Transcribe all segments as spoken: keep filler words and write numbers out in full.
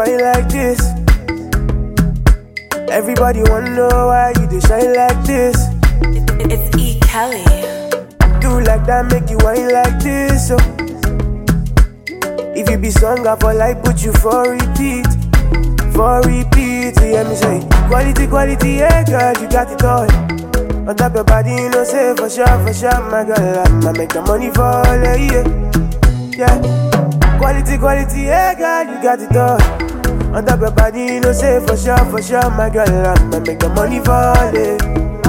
wine like this. Everybody wanna know why you dey shine like this. It, it's E. Kelly. Do like that, make you wine like this. So if you be song up for life, put you for repeat, for repeat. You hear me say, quality, quality, yeah, girl, you got it all. On top your body, you know, say for sure, for sure, my girl, I'ma make the money fall, yeah, yeah. Quality, quality, yeah, girl, you got it all. On top your body, you know, say for sure, for sure, my girl, I'ma make the money fall, yeah.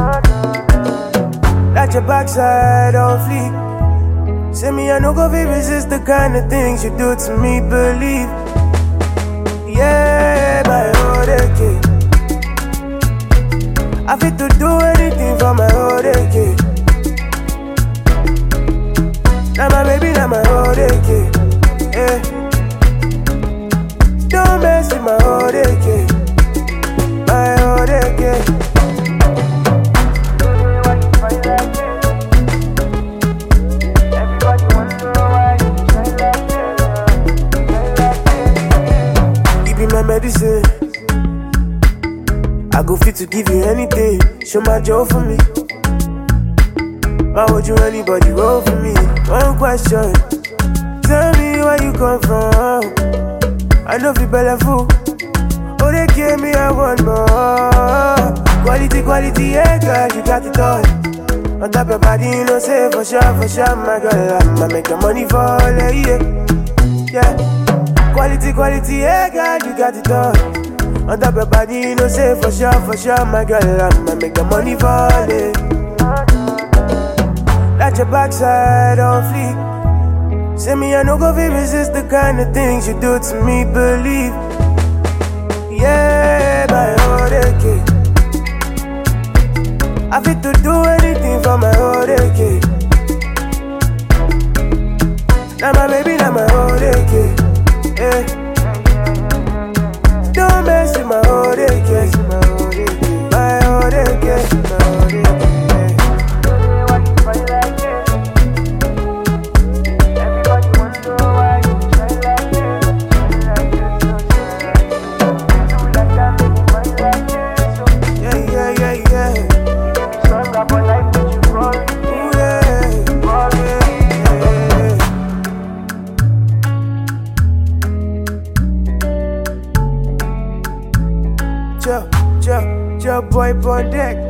That your backside on fleek. Say me, I no go fi resist the kind of things you do to me, believe. Yeah, my whole okay. I fit to do anything for my whole okay. Now my baby, now my whole okay. Yeah. Don't mess with my whole okay. My whole okay. Medicine. I go fit to give you anything. Show my joy for me. Why would you anybody roll for me? One question. Tell me where you come from. I know you better fool. Oh, they gave me a one more. Quality, quality, yeah, girl, you got it all. On top your body, you know, say for sure, for sure, my girl, I'ma make the money fall, yeah, yeah. Quality, quality, yeah, girl, you got it all. On top your body, you know, say for sure, for sure, my girl, I'ma make the money fall, yeah. That your backside on fleek. Say me, I no go fi resist the kind of things you do to me, believe. Yeah, my whole okay. I fit to do anything for my whole okay. Now my baby, now my whole okay. Yeah. Don't mess with my whole okay. My whole okay. My whole okay. Joe, Joe, Joe boy on deck.